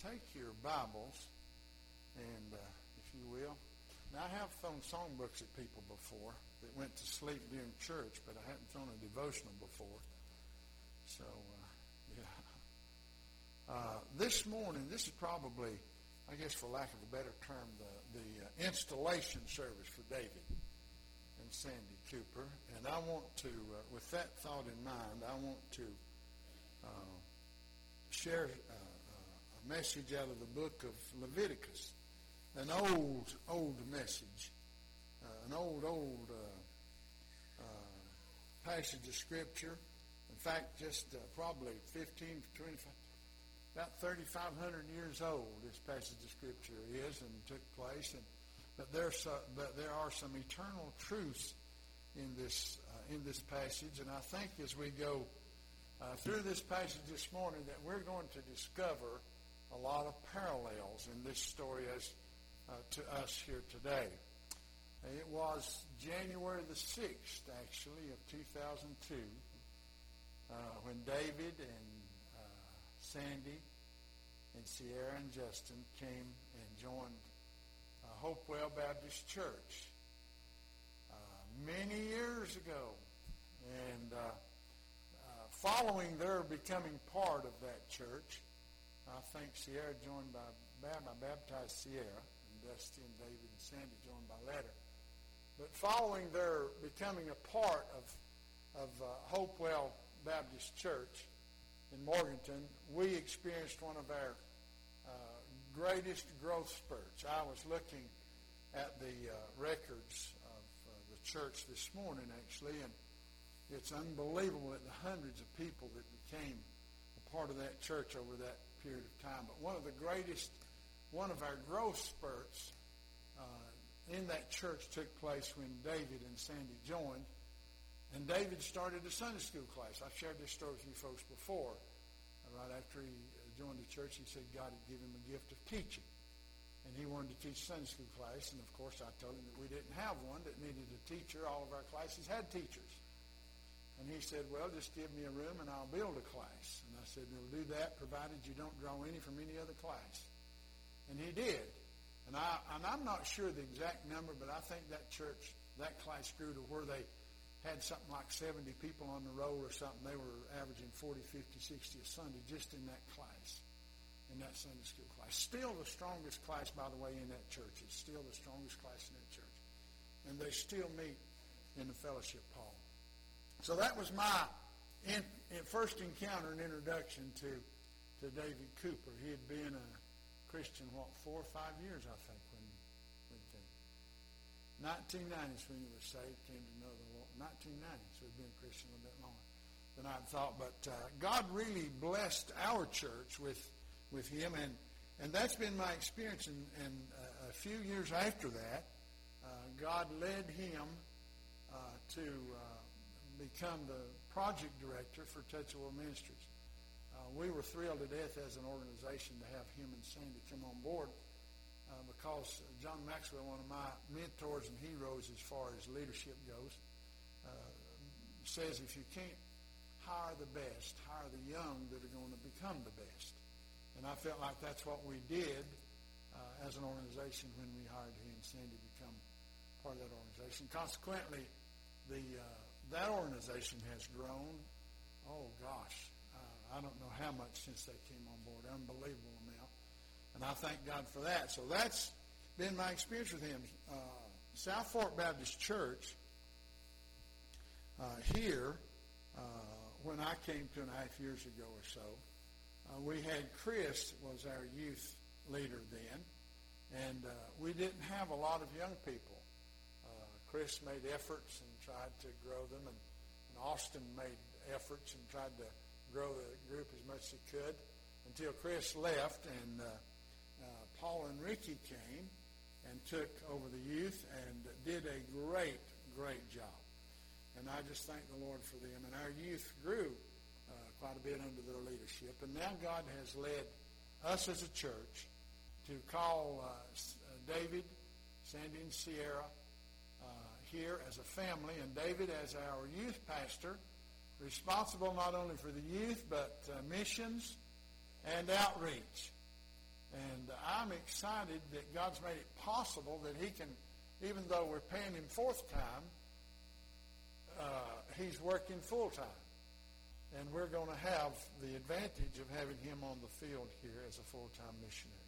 Take your Bibles, and if you will. Now, I have thrown songbooks at people before that went to sleep during church, but I hadn't thrown a devotional before. So, this morning, this is probably, I guess for lack of a better term, the installation service for David and Sandy Cooper. And I want to, with that thought in mind, I want to share a message out of the book of Leviticus, an old message, an old passage of Scripture. In fact, just probably 15, 25, about 3,500 years old, this passage of Scripture is and took place. But there are some eternal truths in this passage, and I think as we go through this passage this morning that we're going to discover a lot of parallels in this story as to us here today. It was January the 6th, actually, of 2002, when David and Sandy and Sierra and Justin came and joined Hopewell Baptist Church many years ago. And following their becoming part of that church, I think Sierra joined by I baptized Sierra, and Dusty and David and Sandy joined by letter. But following their becoming a part of Hopewell Baptist Church in Morganton, we experienced one of our greatest growth spurts. I was looking at the records of the church this morning, actually, and it's unbelievable at the hundreds of people that became a part of that church over that period of time. But one of our growth spurts in that church took place when David and Sandy joined. And David started a Sunday school class. I've shared this story with you folks before. Right after he joined the church, he said God had given him a gift of teaching. And he wanted to teach Sunday school class. And, of course, I told him that we didn't have one that needed a teacher. All of our classes had teachers. And he said, well, just give me a room and I'll build a class. And I said, we'll do that provided you don't draw any from any other class. And he did. And I'm not sure the exact number, but I think that church, that class grew to where they had something like 70 people on the roll or something. They were averaging 40, 50, 60 a Sunday just in that class, in that Sunday school class. Still the strongest class, by the way, in that church. It's still the strongest class in that church. And they still meet in the fellowship hall. So that was my first encounter and introduction to David Cooper. He had been a Christian, 4 or 5 years, I think, when 1990 is when he was saved, came to know the Lord. 1990, so he'd been a Christian a little bit longer than I thought. But God really blessed our church with him, and that's been my experience. And a few years after that, God led him to become the project director for Touchable Ministries. We were thrilled to death as an organization to have him and Sandy come on board because John Maxwell, one of my mentors and heroes as far as leadership goes, says if you can't hire the best, hire the young that are going to become the best. And I felt like that's what we did as an organization when we hired he and Sandy to become part of that organization. Consequently, that organization has grown, I don't know how much since they came on board. Unbelievable amount. And I thank God for that. So that's been my experience with him. South Fork Baptist Church here, when I came 2.5 years ago or so, we had Chris was our youth leader then, and we didn't have a lot of young people. Chris made efforts and tried to grow them, and Austin made efforts and tried to grow the group as much as he could until Chris left, and Paul and Ricky came and took over the youth and did a great job. And I just thank the Lord for them. And our youth grew quite a bit under their leadership. And now God has led us as a church to call David, Sandy, and Sierra here as a family, and David as our youth pastor, responsible not only for the youth but missions and outreach. I'm excited that God's made it possible that he can, even though we're paying him fourth time, he's working full time. And we're going to have the advantage of having him on the field here as a full-time missionary.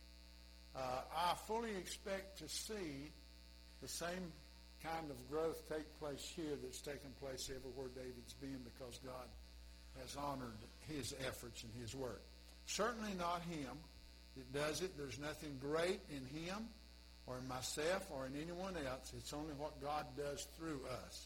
I fully expect to see the same kind of growth take place here that's taken place everywhere David's been, because God has honored his efforts and his work. Certainly not him that does it. There's nothing great in him or in myself or in anyone else. It's only what God does through us.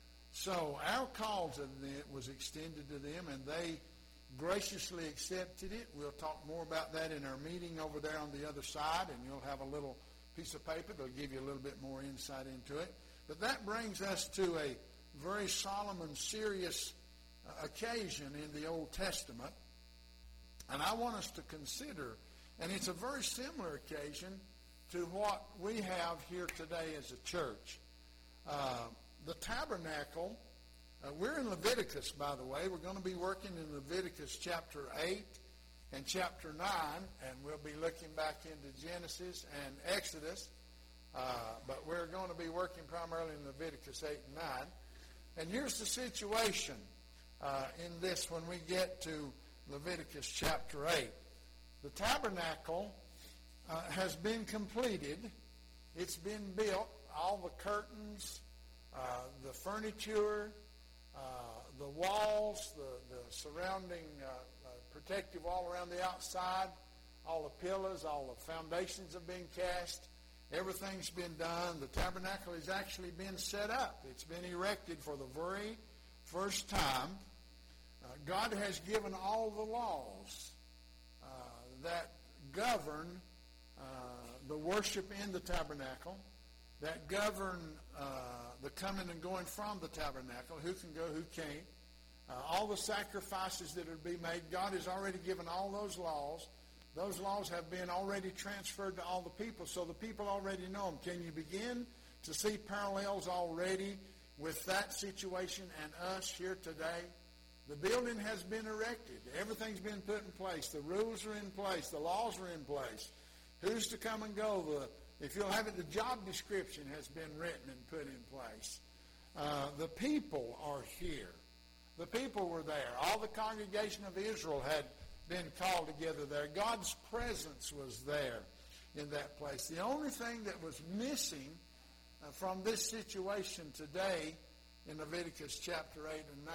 So our call to them was extended to them, and they graciously accepted it. We'll talk more about that in our meeting over there on the other side, and you'll have a little piece of paper that'll give you a little bit more insight into it. But that brings us to a very solemn and serious occasion in the Old Testament, and I want us to consider, and it's a very similar occasion to what we have here today as a church. The tabernacle, we're in Leviticus, by the way. We're going to be working in Leviticus chapter 8 and chapter 9, and we'll be looking back into Genesis and Exodus, but we're going to be working primarily in Leviticus 8 and 9. And here's the situation in this when we get to Leviticus chapter 8. The tabernacle has been completed. It's been built. All the curtains, the furniture, the walls, the surrounding protective wall around the outside, all the pillars, all the foundations have been cast. Everything's been done. The tabernacle has actually been set up. It's been erected for the very first time. God has given all the laws that govern the worship in the tabernacle, that govern the coming and going from the tabernacle, who can go, who can't, all the sacrifices that are to be made. God has already given all those laws. Those laws have been already transferred to all the people, so the people already know them. Can you begin to see parallels already with that situation and us here today? The building has been erected. Everything's been put in place. The rules are in place. The laws are in place. Who's to come and go? If you'll have it, the job description has been written and put in place. The people are here. The people were there. All the congregation of Israel had been called together there. God's presence was there in that place. The only thing that was missing from this situation today in Leviticus chapter 8 and 9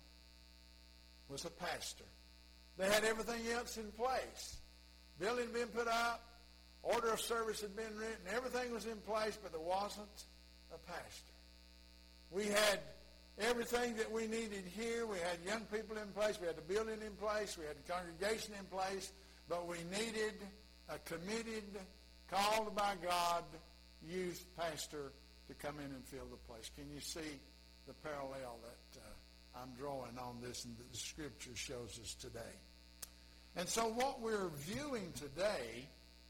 was a pastor. They had everything else in place. Building had been put up. Order of service had been written. Everything was in place, but there wasn't a pastor. We had everything that we needed here. We had young people in place. We had the building in place. We had the congregation in place. But we needed a committed, called by God, youth pastor to come in and fill the place. Can you see the parallel that I'm drawing on this and that the Scripture shows us today? And so what we're viewing today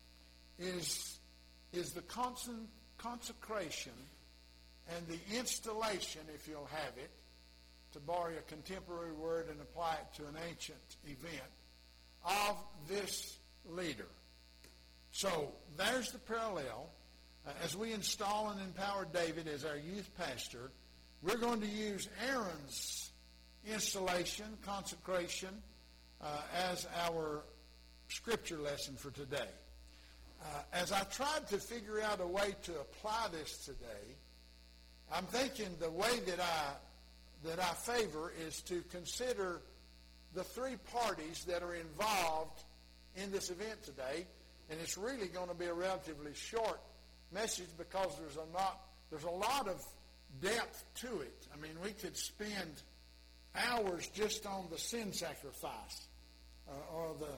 is the consecration and the installation, if you'll have it, to borrow a contemporary word and apply it to an ancient event, of this leader. So there's the parallel. As we install and empower David as our youth pastor, we're going to use Aaron's installation, consecration, as our scripture lesson for today. As I tried to figure out a way to apply this today, I'm thinking the way that I favor is to consider the three parties that are involved in this event today, and it's really going to be a relatively short message because there's a lot of depth to it. I mean, we could spend hours just on the sin sacrifice, or the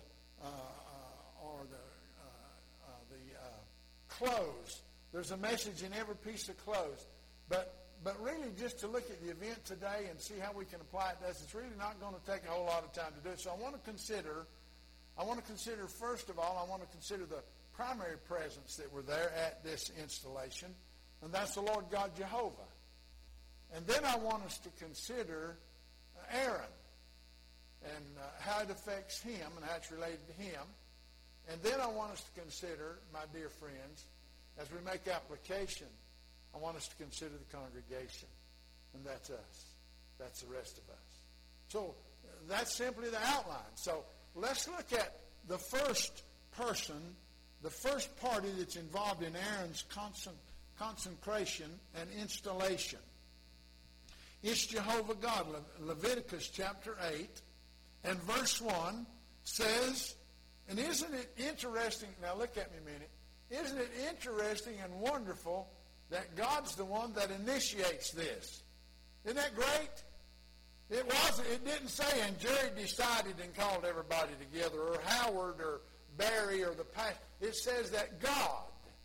clothes. There's a message in every piece of clothes. But really just to look at the event today and see how we can apply it to us, it's really not going to take a whole lot of time to do it. So I want to consider, first of all, I want to consider the primary presence that were there at this installation, and that's the Lord God Jehovah. And then I want us to consider Aaron and how it affects him and how it's related to him. And then I want us to consider, my dear friends, as we make application, I want us to consider the congregation. And that's us. That's the rest of us. So that's simply the outline. So let's look at the first person, the first party that's involved in Aaron's consecration and installation. It's Jehovah God. Leviticus chapter 8 and verse 1 says, and isn't it interesting, now look at me a minute, isn't it interesting and wonderful that God's the one that initiates this? Isn't that great? It didn't say, and Jerry decided and called everybody together, or Howard or Barry or the pastor. It says that God,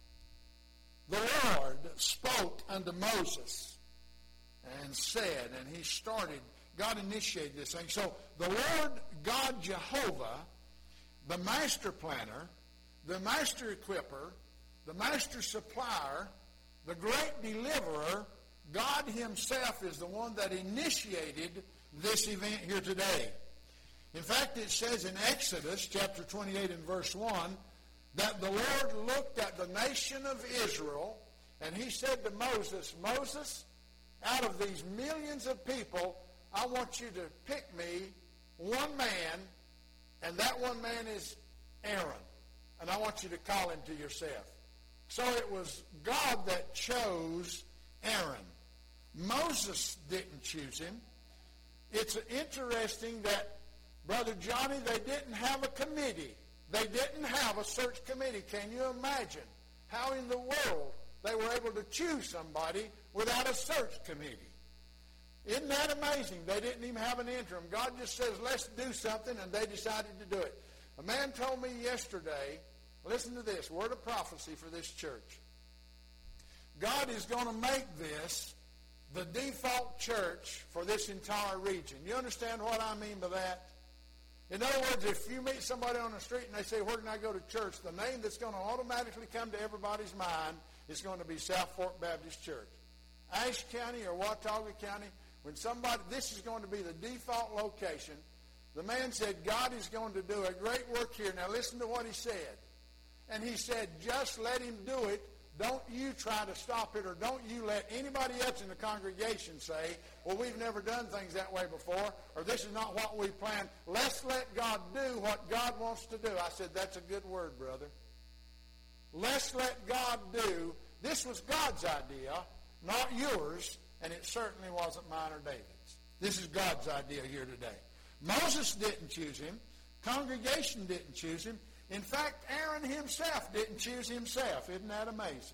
the Lord, spoke unto Moses and said, and he started, God initiated this thing. So the Lord God Jehovah, the master planner, the master equipper, the master supplier, the great deliverer, God himself is the one that initiated this event here today. In fact, it says in Exodus chapter 28 and verse 1 that the Lord looked at the nation of Israel and he said to Moses, Moses, out of these millions of people, I want you to pick me one man, and that one man is Aaron. And I want you to call him to yourself. So it was God that chose Aaron. Moses didn't choose him. It's interesting that, Brother Johnny, they didn't have a committee. They didn't have a search committee. Can you imagine how in the world they were able to choose somebody without a search committee? Isn't that amazing? They didn't even have an interim. God just says, let's do something, and they decided to do it. A man told me yesterday, listen to this, word of prophecy for this church. God is going to make this the default church for this entire region. You understand what I mean by that? In other words, if you meet somebody on the street and they say, where can I go to church? The name that's going to automatically come to everybody's mind is going to be South Fork Baptist Church. Ashe County or Watauga County, when somebody, this is going to be the default location. The man said, God is going to do a great work here. Now listen to what he said. And he said, just let him do it. Don't you try to stop it, or don't you let anybody else in the congregation say, well, we've never done things that way before, or this is not what we planned. Let's let God do what God wants to do. I said, that's a good word, brother. Let's let God do. This was God's idea, not yours, and it certainly wasn't mine or David's. This is God's idea here today. Moses didn't choose him. Congregation didn't choose him. In fact, Aaron himself didn't choose himself. Isn't that amazing?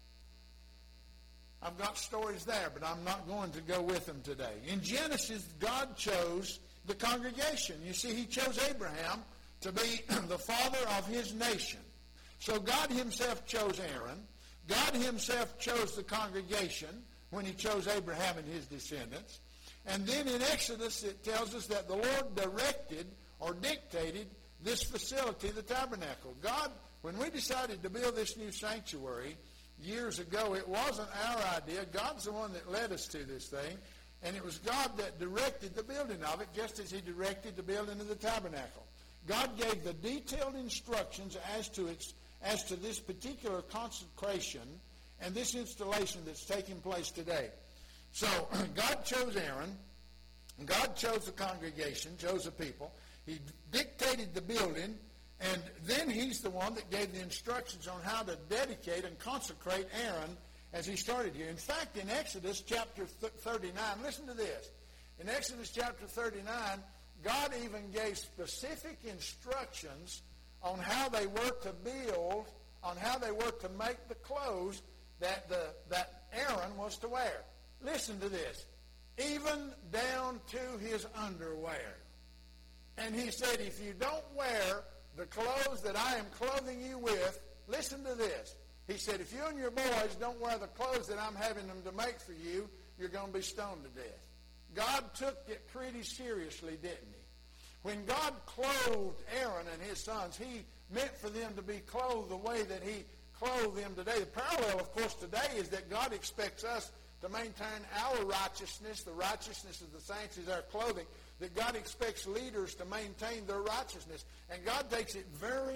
I've got stories there, but I'm not going to go with them today. In Genesis, God chose the congregation. You see, he chose Abraham to be the father of his nation. So God himself chose Aaron. God himself chose the congregation when he chose Abraham and his descendants. And then in Exodus, it tells us that the Lord directed or dictated this facility, the tabernacle. God, when we decided to build this new sanctuary years ago, it wasn't our idea. God's the one that led us to this thing. And it was God that directed the building of it, just as he directed the building of the tabernacle. God gave the detailed instructions as to this particular consecration and this installation that's taking place today. So God chose Aaron. God chose the congregation, chose the people. He dictated the building, and then he's the one that gave the instructions on how to dedicate and consecrate Aaron as he started here. In fact, in Exodus chapter 39, listen to this. In Exodus chapter 39, God even gave specific instructions on how they were to build, on how they were to make the clothes that Aaron was to wear. Listen to this. Even down to his underwear. And he said, if you don't wear the clothes that I am clothing you with, listen to this. He said, if you and your boys don't wear the clothes that I'm having them to make for you, you're going to be stoned to death. God took it pretty seriously, didn't he? When God clothed Aaron and his sons, he meant for them to be clothed the way that he clothed them today. The parallel, of course, today is that God expects us to maintain our righteousness. The righteousness of the saints is our clothing. That God expects leaders to maintain their righteousness. And God takes it very,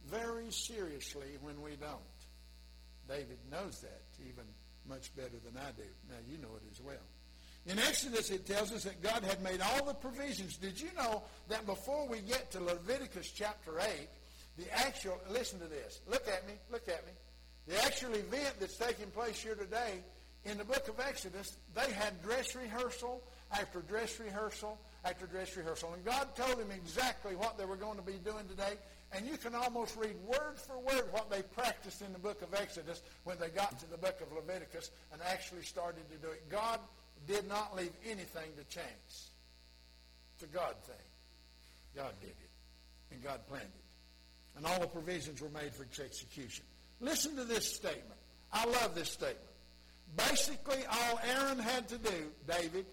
very seriously when we don't. David knows that even much better than I do. Now, you know it as well. In Exodus, it tells us that God had made all the provisions. Did you know that before we get to Leviticus chapter 8, listen to this. Look at me. The actual event that's taking place here today, in the book of Exodus, they had dress rehearsal after dress rehearsal after dress rehearsal. And God told them exactly what they were going to be doing today. And you can almost read word for word what they practiced in the book of Exodus when they got to the book of Leviticus and actually started to do it. God did not leave anything to chance. It's a God thing. God did it. And God planned it. And all the provisions were made for its execution. Listen to this statement. I love this statement. Basically, all Aaron had to do, David,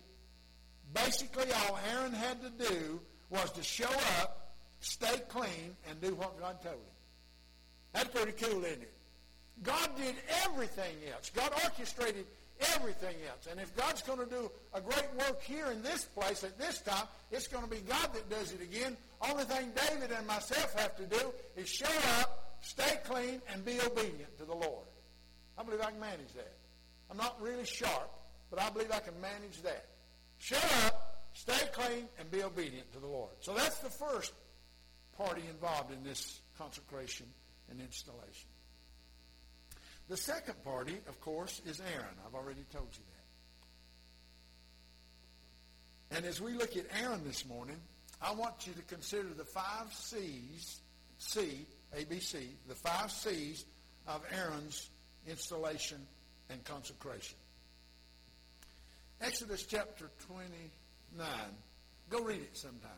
was to show up, stay clean, and do what God told him. That's pretty cool, isn't it? God did everything else. God orchestrated everything else. And if God's going to do a great work here in this place at this time, it's going to be God that does it again. Only thing David and myself have to do is show up, stay clean, and be obedient to the Lord. I believe I can manage that. I'm not really sharp, but I believe I can manage that. Show up, stay clean, and be obedient to the Lord. So that's the first party involved in this consecration and installation. The second party, of course, is Aaron. I've already told you that. And as we look at Aaron this morning, I want you to consider the 5 C's, ABC, the 5 C's of Aaron's installation and consecration. Exodus chapter 29. Go read it sometime.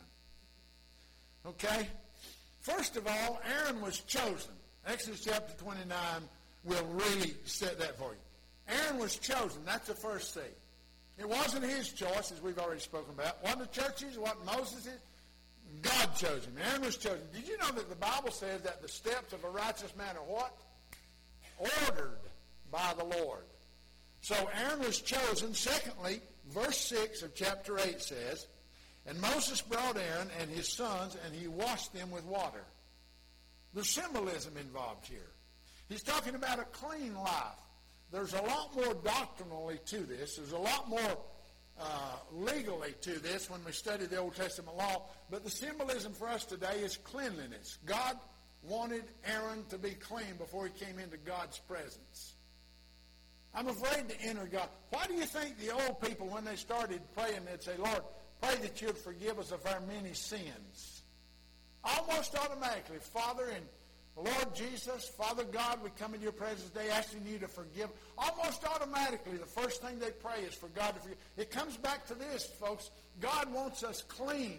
Okay? First of all, Aaron was chosen. Exodus chapter 29 will really set that for you. Aaron was chosen. That's the first thing. It wasn't his choice, as we've already spoken about. Wasn't the church's, wasn't Moses'. God chose him. Aaron was chosen. Did you know that the Bible says that the steps of a righteous man are what? Ordered by the Lord. So Aaron was chosen. Secondly, verse 6 of chapter 8 says, and Moses brought Aaron and his sons, and he washed them with water. There's symbolism involved here. He's talking about a clean life. There's a lot more doctrinally to this. There's a lot more legally to this when we study the Old Testament law. But the symbolism for us today is cleanliness. God wanted Aaron to be clean before he came into God's presence. I'm afraid to enter God. Why do you think the old people, when they started praying, they'd say, Lord, pray that you'd forgive us of our many sins? Almost automatically, Father and Lord Jesus, Father God, we come into your presence today asking you to forgive. Almost automatically, the first thing they pray is for God to forgive. It comes back to this, folks. God wants us clean.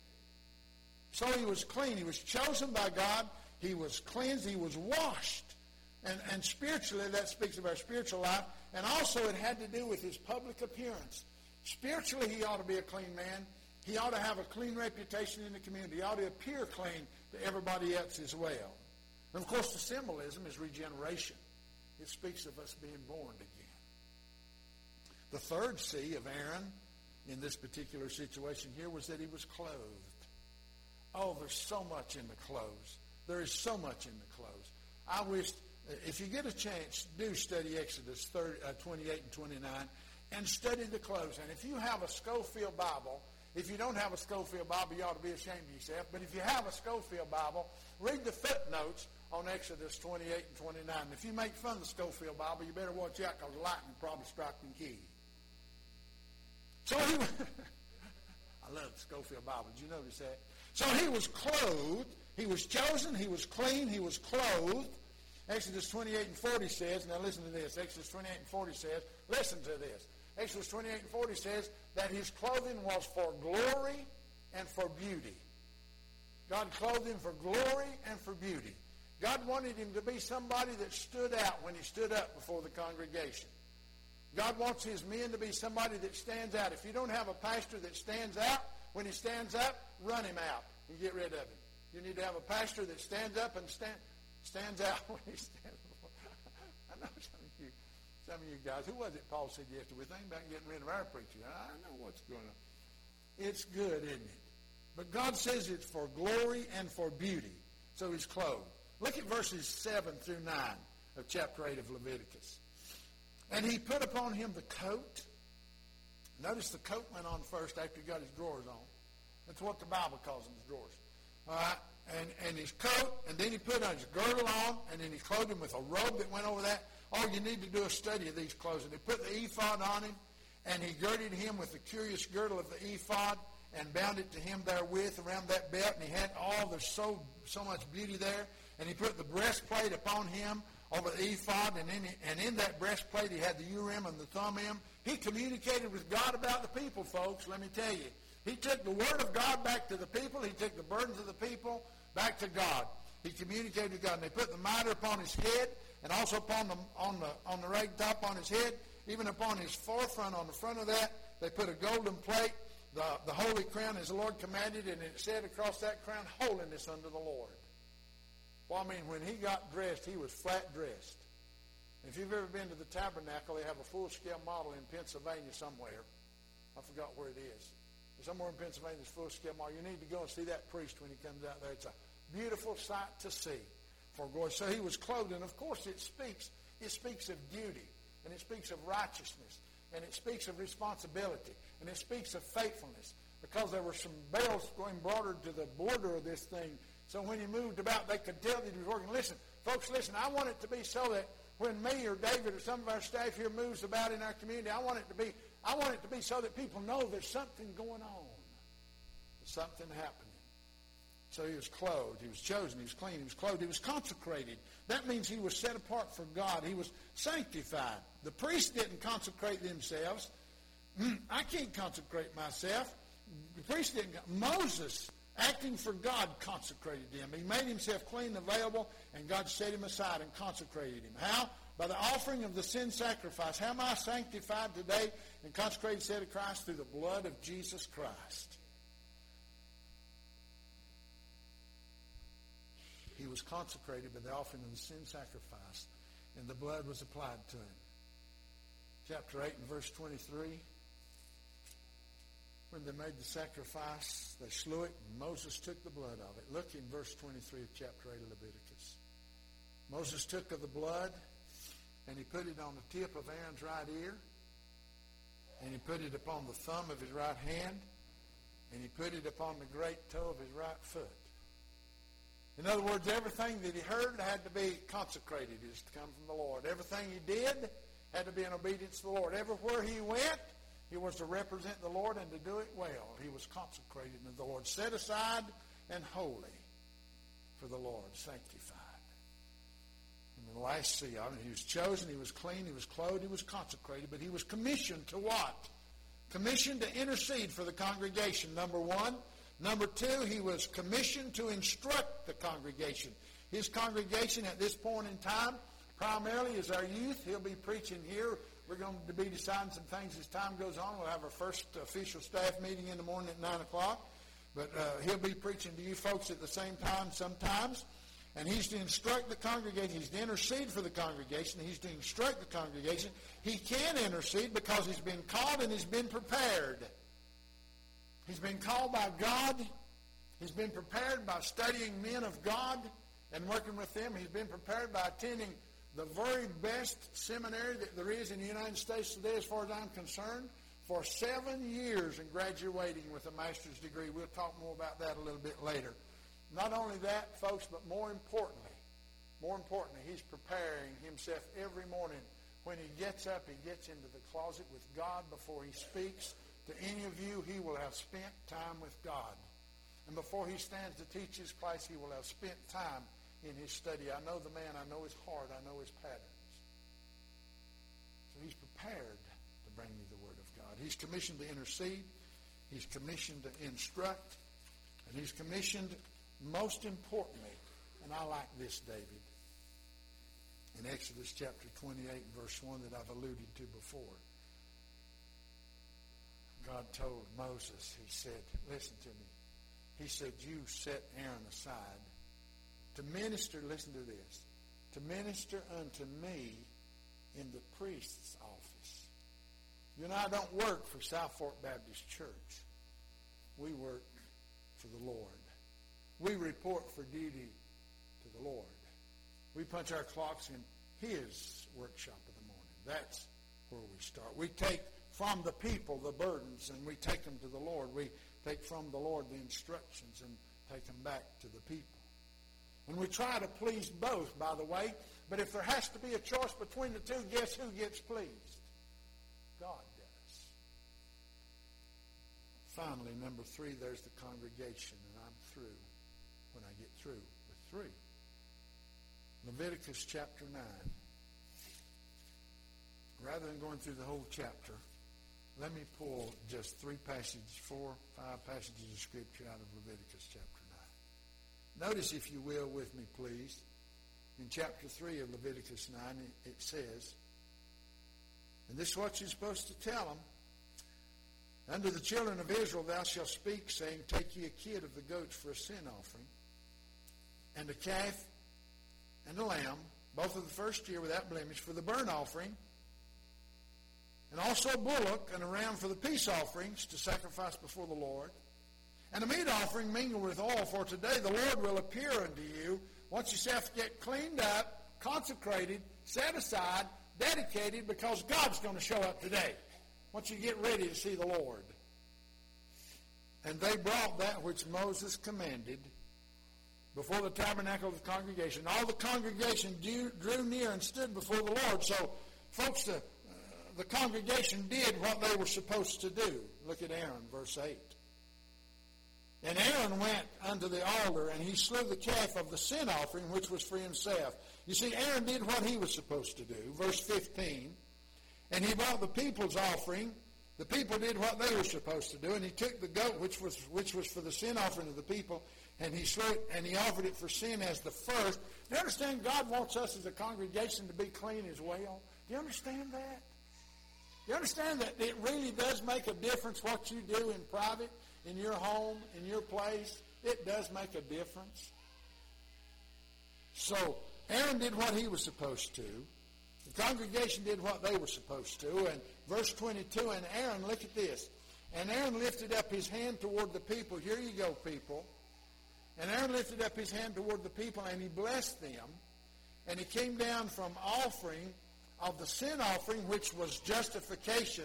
So he was clean. He was chosen by God. He was cleansed. He was washed. And spiritually, that speaks of our spiritual life. And also it had to do with his public appearance. Spiritually, he ought to be a clean man. He ought to have a clean reputation in the community. He ought to appear clean to everybody else as well. And, of course, the symbolism is regeneration. It speaks of us being born again. The third C of Aaron in this particular situation here was that he was clothed. Oh, there's so much in the clothes. There is so much in the clothes. I wish, if you get a chance, do study Exodus 28 and 29 and study the clothes. And if you have a Scofield Bible, if you don't have a Scofield Bible, you ought to be ashamed of yourself. But if you have a Scofield Bible, read the footnotes on Exodus 28 and 29. And if you make fun of the Scofield Bible, you better watch out because lightning probably strike the key. So he was, I love the Scofield Bible. Did you notice that? So he was clothed. He was chosen. He was clean. He was clothed. Exodus 28 and 40 says, now listen to this. Exodus 28 and 40 says, listen to this. Exodus 28 and 40 says that his clothing was for glory and for beauty. God clothed him for glory and for beauty. God wanted him to be somebody that stood out when he stood up before the congregation. God wants his men to be somebody that stands out. If you don't have a pastor that stands out, when he stands up, run him out and get rid of him. You need to have a pastor that stands up and stands out when he stands before. I know some of you guys, who was it Paul said yesterday? We're thinking about getting rid of our preacher. I know what's going on. It's good, isn't it? But God says it's for glory and for beauty. So he's clothed. Look at verses 7 through 9 of chapter 8 of Leviticus. And he put upon him the coat. Notice the coat went on first after he got his drawers on. That's what the Bible calls them, his drawers. All right? And his coat, and then he put on his girdle on, and then he clothed him with a robe that went over that. All you need to do is a study of these clothes. And he put the ephod on him, and he girded him with the curious girdle of the ephod, and bound it to him therewith around that belt. And he had there's so much beauty there. And he put the breastplate upon him over the ephod, and in that breastplate he had the Urim and the Thummim. He communicated with God about the people, folks, let me tell you. He took the word of God back to the people. He took the burdens of the people back to God. He communicated with God. And they put the mitre upon his head, and also upon the rag top on his head, even upon his forefront, on the front of that, they put a golden plate, the holy crown, as the Lord commanded, and it said across that crown, holiness unto the Lord. Well, I mean, when he got dressed, he was flat dressed. If you've ever been to the tabernacle, they have a full-scale model in Pennsylvania somewhere. I forgot where it is. Somewhere in Pennsylvania, there's a full-scale model. You need to go and see that priest when he comes out there. It's a beautiful sight to see for glory. So he was clothed, and of course it speaks of duty, and it speaks of righteousness, and it speaks of responsibility, and it speaks of faithfulness, because there were some bells going embroidered to the border of this thing. So when he moved about, they could tell that he was working. Listen, folks, listen, I want it to be so that when me or David or some of our staff here moves about in our community, I want it to be so that people know there's something going on. There's something happening. So he was clothed, he was chosen, he was clean, he was clothed, he was consecrated. That means he was set apart for God. He was sanctified. The priests didn't consecrate themselves. I can't consecrate myself. The priests didn't. Moses, acting for God, consecrated him. He made himself clean and available, and God set him aside and consecrated him. How? By the offering of the sin sacrifice. How am I sanctified today and consecrated, set of Christ? Through the blood of Jesus Christ. He was consecrated by the offering of the sin sacrifice, and the blood was applied to him. Chapter 8 and verse 23. When they made the sacrifice, they slew it, and Moses took the blood of it. Look in verse 23 of chapter 8 of Leviticus. Moses took of the blood, and he put it on the tip of Aaron's right ear, and he put it upon the thumb of his right hand, and he put it upon the great toe of his right foot. In other words, everything that he heard had to be consecrated. It is to come from the Lord. Everything he did had to be in obedience to the Lord. Everywhere he went, he was to represent the Lord and to do it well. He was consecrated to the Lord, set aside and holy for the Lord, sanctified. And the last C, he was chosen, he was clean, he was clothed, he was consecrated, but he was commissioned to what? Commissioned to intercede for the congregation, number one. Number two, he was commissioned to instruct the congregation. His congregation at this point in time primarily is our youth. He'll be preaching here. We're going to be deciding some things as time goes on. We'll have our first official staff meeting in the morning at 9 o'clock. But he'll be preaching to you folks at the same time sometimes. And he's to instruct the congregation. He's to intercede for the congregation. He's to instruct the congregation. He can intercede because he's been called and he's been prepared. He's been called by God. He's been prepared by studying men of God and working with them. He's been prepared by attending the very best seminary that there is in the United States today, as far as I'm concerned, for 7 years and graduating with a master's degree. We'll talk more about that a little bit later. Not only that, folks, but more importantly, he's preparing himself every morning. When he gets up, he gets into the closet with God before he speaks to any of you. He will have spent time with God. And before he stands to teach his class, he will have spent time in his study. I know the man. I know his heart. I know his patterns. So he's prepared to bring you the Word of God. He's commissioned to intercede. He's commissioned to instruct. And he's commissioned, most importantly, and I like this, David, in Exodus chapter 28 and verse 1 that I've alluded to before. God told Moses, he said, listen to me. He said, you set Aaron aside to minister, listen to this, to minister unto me in the priest's office. You and I don't work for South Fork Baptist Church. We work for the Lord. We report for duty to the Lord. We punch our clocks in His workshop of the morning. That's where we start. We take from the people the burdens, and we take them to the Lord. We take from the Lord the instructions and take them back to the people. And we try to please both, by the way. But if there has to be a choice between the two, guess who gets pleased? God does. Finally, number 3, there's the congregation. And I'm through when I get through with 3. Leviticus chapter 9. Rather than going through the whole chapter, let me pull just 4 or 5 passages of Scripture out of Leviticus chapter 9. Notice, if you will, with me, please, in chapter 3 of Leviticus 9, it says, and this is what you're supposed to tell them, unto the children of Israel thou shalt speak, saying, take ye a kid of the goats for a sin offering, and a calf and a lamb, both of the first year without blemish, for the burnt offering, and also a bullock and a ram for the peace offerings to sacrifice before the Lord, and a meat offering mingled with oil, for today the Lord will appear unto you. Once yourself get cleaned up, consecrated, set aside, dedicated, because God's going to show up today. Once you get ready to see the Lord. And they brought that which Moses commanded before the tabernacle of the congregation. All the congregation drew near and stood before the Lord. So, folks, the congregation did what they were supposed to do. Look at Aaron, verse 8. And Aaron went unto the altar, and he slew the calf of the sin offering, which was for himself. You see, Aaron did what he was supposed to do. Verse 15. And he brought the people's offering. The people did what they were supposed to do. And he took the goat, which was for the sin offering of the people, and he slew it, and he offered it for sin as the first. Do you understand God wants us as a congregation to be clean as well? Do you understand that? Do you understand that it really does make a difference what you do in private? In your home, in your place, it does make a difference. So, Aaron did what he was supposed to. The congregation did what they were supposed to. And verse 22, and Aaron, look at this. And Aaron lifted up his hand toward the people. Here you go, people. And Aaron lifted up his hand toward the people, and he blessed them. And he came down from offering of the sin offering, which was justification.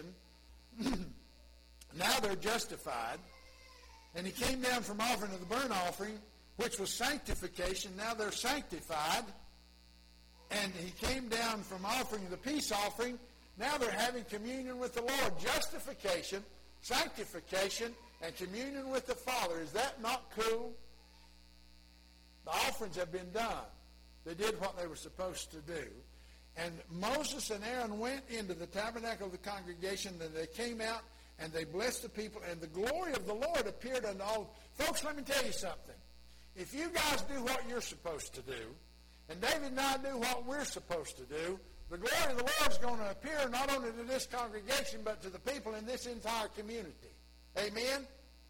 Now they're justified. And he came down from offering of the burnt offering, which was sanctification. Now they're sanctified. And he came down from offering the peace offering. Now they're having communion with the Lord. Justification, sanctification, and communion with the Father. Is that not cool? The offerings have been done. They did what they were supposed to do. And Moses and Aaron went into the tabernacle of the congregation, and they came out, and they blessed the people, and the glory of the Lord appeared unto all. Folks, let me tell you something. If you guys do what you're supposed to do, and David and I do what we're supposed to do, the glory of the Lord is going to appear not only to this congregation, but to the people in this entire community. Amen?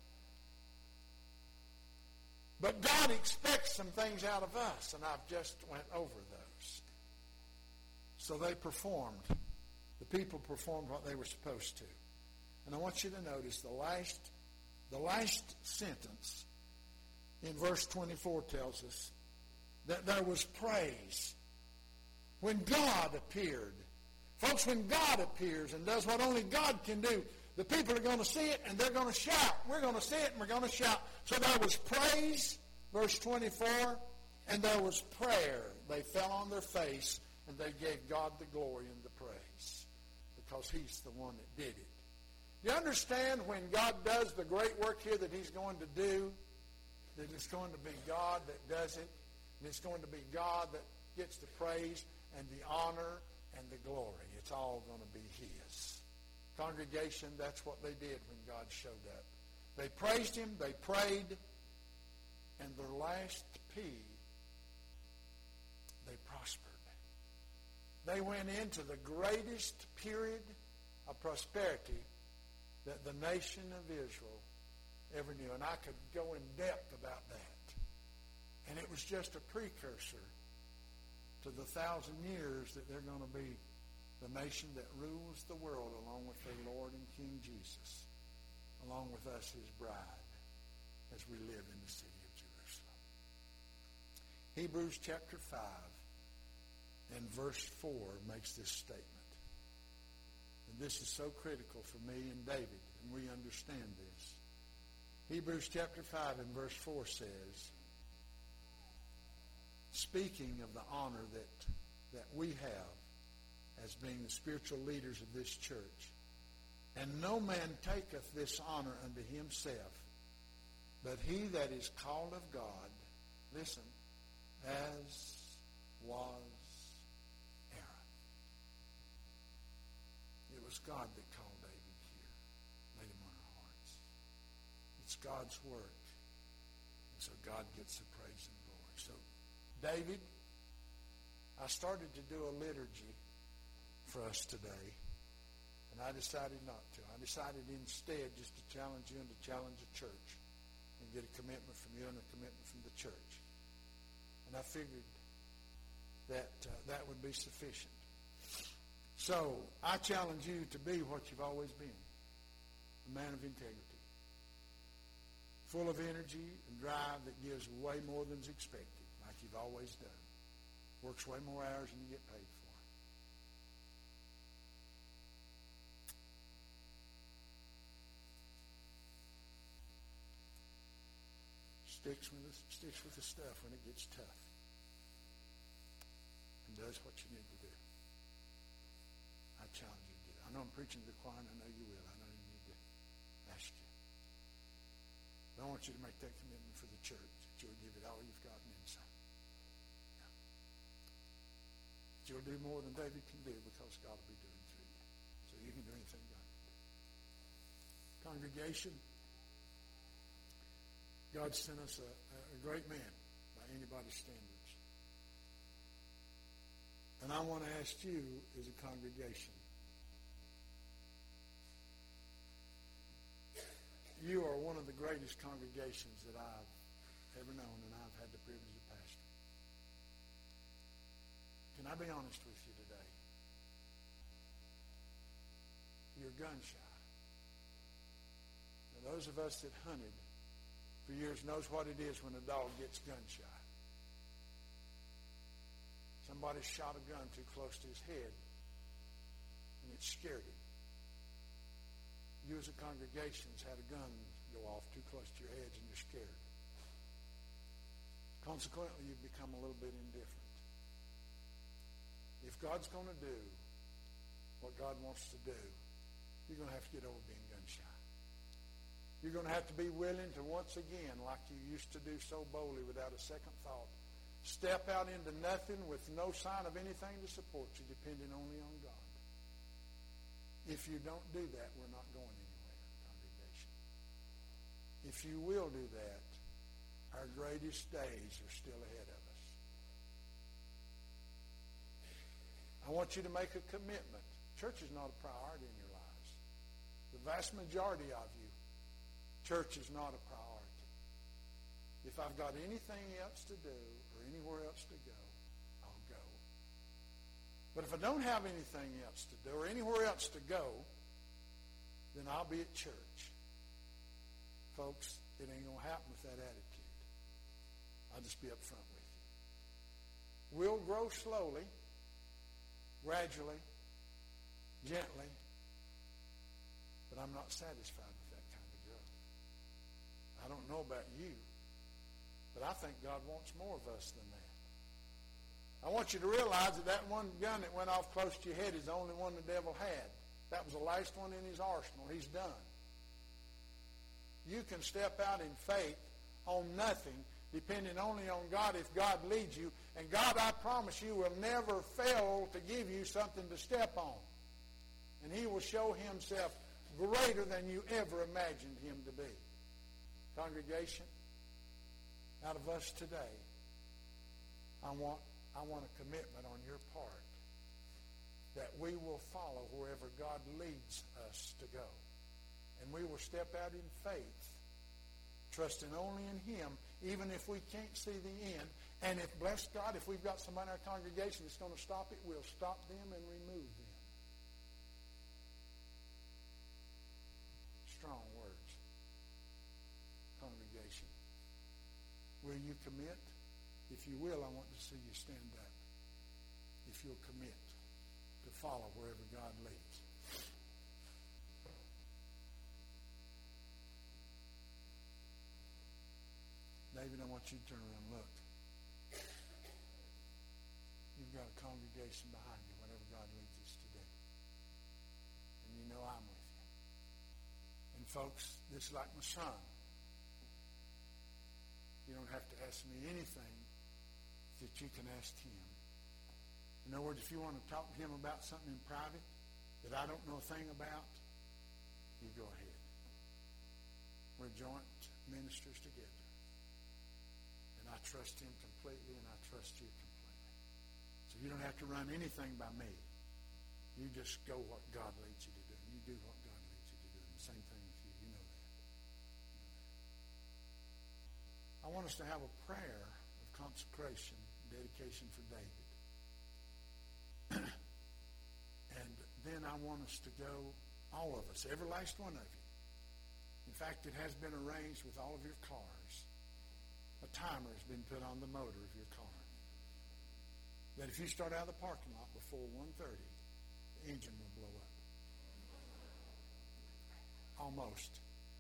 But God expects some things out of us, and I've just went over those. So they performed. The people performed what they were supposed to. And I want you to notice the last sentence in verse 24 tells us that there was praise when God appeared. Folks, when God appears and does what only God can do, the people are going to see it and they're going to shout. We're going to see it and we're going to shout. So there was praise, verse 24, and there was prayer. They fell on their face and they gave God the glory and the praise because He's the one that did it. You understand when God does the great work here that He's going to do, that it's going to be God that does it, and it's going to be God that gets the praise and the honor and the glory. It's all going to be His. Congregation, that's what they did when God showed up. They praised Him, they prayed, and their last P, they prospered. They went into the greatest period of prosperity that the nation of Israel ever knew. And I could go in depth about that. And it was just a precursor to the 1,000 years that they're going to be the nation that rules the world along with their Lord and King Jesus, along with us, His bride, as we live in the city of Jerusalem. Hebrews chapter 5 And verse 4 makes this statement. And this is so critical for me and David, and we understand this. Hebrews chapter 5 and verse 4 says, speaking of the honor that we have as being the spiritual leaders of this church, and no man taketh this honor unto himself, but he that is called of God, listen, as was Aaron. It was God that called David here, laid him on our hearts. It's God's work, and so God gets the praise and glory. So, David, I started to do a liturgy for us today, and I decided not to. I decided instead just to challenge you and to challenge the church and get a commitment from you and a commitment from the church. And I figured that that would be sufficient. So I challenge you to be what you've always been, a man of integrity, full of energy and drive that gives way more than is expected, like you've always done. Works way more hours than you get paid for. Sticks with the stuff when it gets tough, and does what you need to do. I challenge you to do that. I know I'm preaching to the choir, and I know you will. I know you need to ask you. But I want you to make that commitment for the church, that you'll give it all you've got and then some. Yeah. That you'll do more than David can do, because God will be doing through you. So you can do anything God can do. Congregation, God sent us a great man by anybody's standards. And I want to ask you as a congregation, you are one of the greatest congregations that I've ever known, and I've had the privilege of pastoring. Can I be honest with you today? You're gun shy. Now, those of us that hunted for years knows what it is when a dog gets gun shy. Somebody shot a gun too close to his head, and it scared him. You as a congregation has had a gun go off too close to your head, and you're scared. Consequently, you've become a little bit indifferent. If God's going to do what God wants to do, you're going to have to get over being gun shy. You're going to have to be willing to once again, like you used to do so boldly without a second thought, step out into nothing with no sign of anything to support you, depending only on God. If you don't do that, we're not going anywhere, congregation. If you will do that, our greatest days are still ahead of us. I want you to make a commitment. Church is not a priority in your lives. The vast majority of you, church is not a priority. If I've got anything else to do or anywhere else to go, I'll go. But if I don't have anything else to do or anywhere else to go, then I'll be at church. Folks, it ain't going to happen with that attitude. I'll just be up front with you. We'll grow slowly, gradually, gently, but I'm not satisfied with that kind of growth. I don't know about you, but I think God wants more of us than that. I want you to realize that that one gun that went off close to your head is the only one the devil had. That was the last one in his arsenal. He's done. You can step out in faith on nothing, depending only on God if God leads you. And God, I promise you, will never fail to give you something to step on. And he will show himself greater than you ever imagined him to be. Congregation, out of us today, I want a commitment on your part that we will follow wherever God leads us to go. And we will step out in faith, trusting only in him, even if we can't see the end. And if, bless God, if we've got somebody in our congregation that's going to stop it, we'll stop them and remove them. Strong words. Congregation, will you commit? If you will, I want to see you stand up. If if you'll commit to follow wherever God leads. David, I want you to turn around and look. You've got a congregation behind you, whatever God leads us to do. And you know I'm with you. And folks, this is like my son. You don't have to ask me anything that you can ask him. In other words, if you want to talk to him about something in private that I don't know a thing about, you go ahead. We're joint ministers together. And I trust him completely, and I trust you completely. So you don't have to run anything by me. You just go what God leads you to do. You do what God leads you to do. And the same thing with you. You know that. I want us to have a prayer of consecration, dedication for David. And then I want us to go, all of us, every last one of you. In fact, it has been arranged with all of your cars. A timer has been put on the motor of your car. That if you start out of the parking lot before 1:30, the engine will blow up. Almost.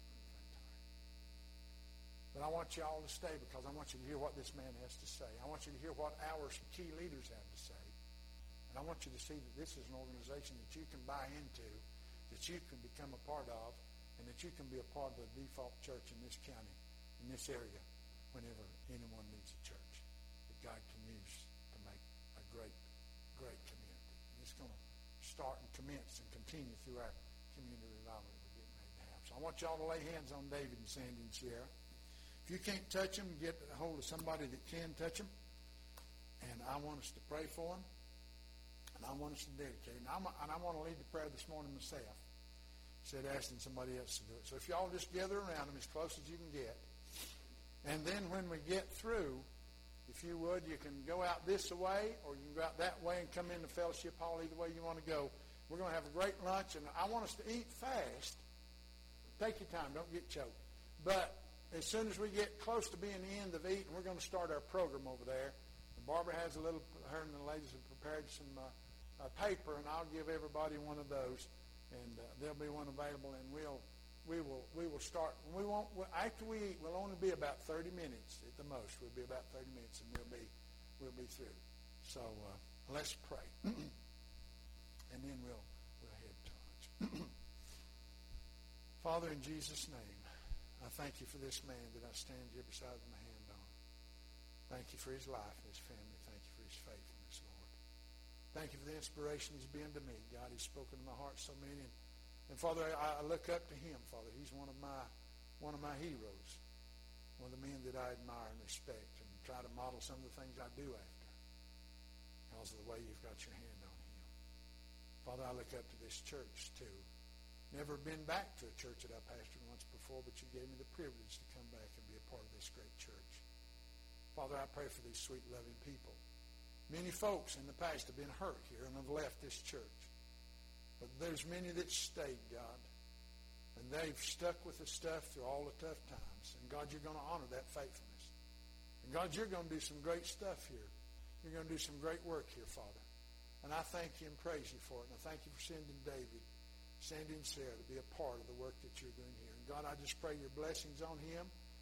But I want you all to stay because I want you to hear what this man has to say. I want you to hear what our key leaders have to say. And I want you to see that this is an organization that you can buy into, that you can become a part of, and that you can be a part of the default church in this county, in this area, whenever anyone needs a church that God can use to make a great, great community. And it's going to start and commence and continue through our community revival that we're getting ready to have. So I want y'all to lay hands on David and Sandy and Sierra. If you can't touch them, get a hold of somebody that can touch them. And I want us to pray for them. And I want us to dedicate. And I want to lead the prayer this morning myself. Instead of asking somebody else to do it. So if y'all just gather around them as close as you can get. And then when we get through, if you would, you can go out this way or you can go out that way and come into fellowship hall, either way you want to go. We're going to have a great lunch, and I want us to eat fast. Take your time. Don't get choked. But as soon as we get close to being the end of eating, we're going to start our program over there. And Barbara has her and the ladies have prepared some paper, and I'll give everybody one of those, and there'll be one available, and we will start. After we eat, we'll only be about 30 minutes at the most. We'll be about 30 minutes, and we'll be through. So let's pray, and then we'll head to lunch. Father, in Jesus' name, I thank you for this man that I stand here beside with my hand on. Thank you for his life and his family. Thank you for his faithfulness, Lord. Thank you for the inspiration he's been to me. God, he's spoken to my heart so many. And Father, I look up to him, Father. He's one of my heroes, one of the men that I admire and respect and try to model some of the things I do after because of the way you've got your hand on him. Father, I look up to this church, too. Never been back to a church that I pastored once before, but you gave me the privilege to come back and be a part of this great church. Father, I pray for these sweet, loving people. Many folks in the past have been hurt here and have left this church. But there's many that stayed, God. And they've stuck with the stuff through all the tough times. And God, you're going to honor that faithfulness. And God, you're going to do some great stuff here. You're going to do some great work here, Father. And I thank you and praise you for it. And I thank you for sending David, Sandy, and Sarah to be a part of the work that you're doing here. And God, I just pray your blessings on him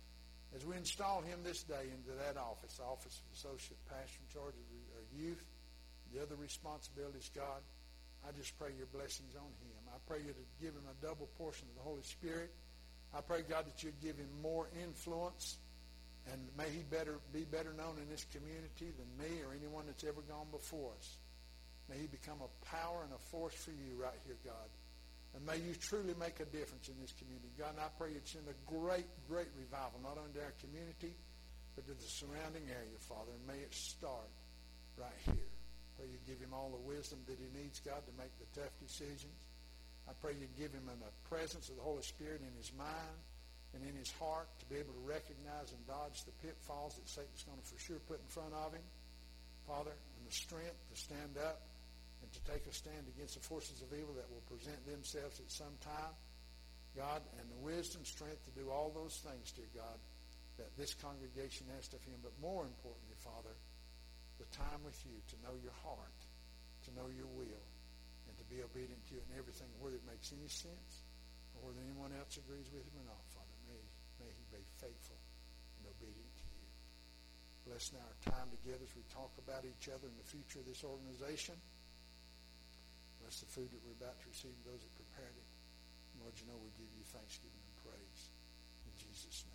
as we install him this day into that office, the office of associate pastor in charge of our youth, the other responsibilities, God. I just pray your blessings on him. I pray you to give him a double portion of the Holy Spirit. I pray, God, that you'd give him more influence, and may he be better known in this community than me or anyone that's ever gone before us. May he become a power and a force for you right here, God. And may you truly make a difference in this community. God, and I pray you'd send a great, great revival, not only to our community, but to the surrounding area, Father. And may it start right here. Pray you give him all the wisdom that he needs, God, to make the tough decisions. I pray you give him a presence of the Holy Spirit in his mind and in his heart to be able to recognize and dodge the pitfalls that Satan's going to for sure put in front of him, Father, and the strength to stand up and to take a stand against the forces of evil that will present themselves at some time, God, and the wisdom, strength to do all those things, dear God, that this congregation asked of him. But more importantly, Father, the time with you to know your heart know your will and to be obedient to you in everything, whether it makes any sense or whether anyone else agrees with him or not, Father. May he be faithful and obedient to you. Bless now our time together as we talk about each other and the future of this organization. Bless the food that we're about to receive, those that prepared it. Lord, you know we give you thanksgiving and praise. In Jesus' name.